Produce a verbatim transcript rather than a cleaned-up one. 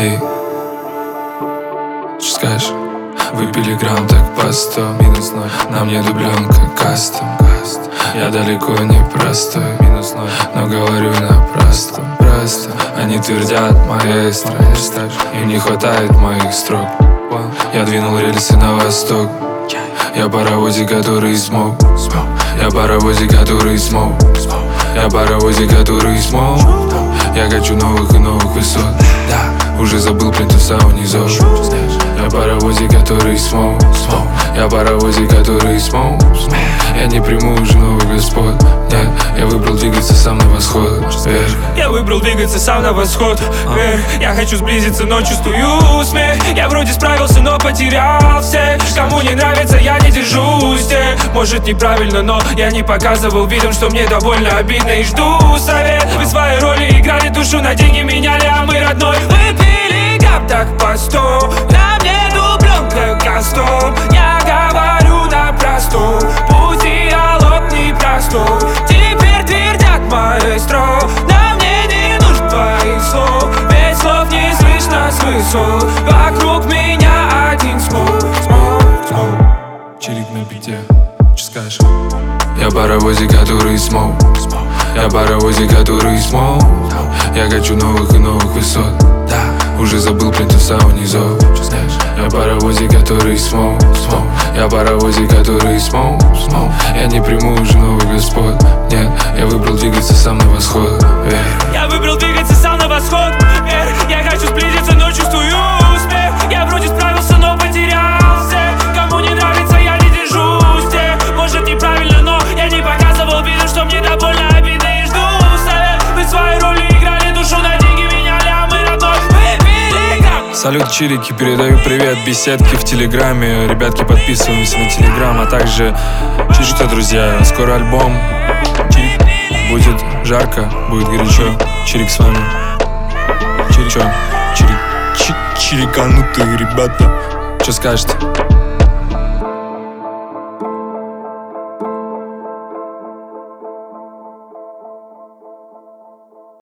Эй, что скажешь? Выпили грамм так по сто, минус ноль. На мне дубленка кастом. Я далеко не простой, минус ноль. Но говорю на простом, просто. Они твердят, маэстро, им не хватает моих строк. Я двинул рельсы на восток. Я паровозик, который смог. Я паровозик, который смог. Я паровозик, который смог. Я хочу новых и новых высот. Да, уже забыл плинтуса унизов. Я паровозик, который смог. Я паровозик, который смог. Я не приму уже новых господ. Нет, я выбрал двигаться сам на восход. Вверх. Я выбрал двигаться сам на восход. Вверх. Я хочу сблизиться, но чувствую смех. Я вроде справился, но потерял всех. Кому не нравится, я не держусь тех. Может неправильно, но я не показывал видом, что мне довольно обидно и жду совет. Вы свои роли играли, душу на деньги меняли, а мы родной выпили гап так по сто. На мне дубленка кастом. Я говорю на простом, путь диалог непростой. Теперь твердят маэстро, на мне не нужен твоих слов. Ведь слов не слышно с высот. Вокруг меня один смог. Чирик на бите, что скажешь? Я паровозик, который смог. Я паровозик, который смог. Я хочу новых и новых высот. Да, уже забыл плинтуса унизов. Я паровозик, который смог. Я паровозик, который смог. Я не приму уже новых господ. Нет, я выбрал двигаться сам на восход. Вверх. Я выбрал двигаться сам на восход. Вверх. Я хочу сблизиться, но чувствую успех. Я вроде справился, но потерялся. Кому не нравится, я не держусь тех. Может неправильно, но я не показывал виду, что мне довольно обидно и жду совет. Вы свои роли играли, душу на деньги меняли, а мы родной выпили грамм. Салют, чирики, передаю привет беседки в телеграме. Ребятки, подписываемся на телеграм, а также чирик-то, друзья, скоро альбом. Чирик, будет жарко, будет горячо. Чирик с вами. Чирик, чё? Чирик, чириканутые ребята. Чё скажете?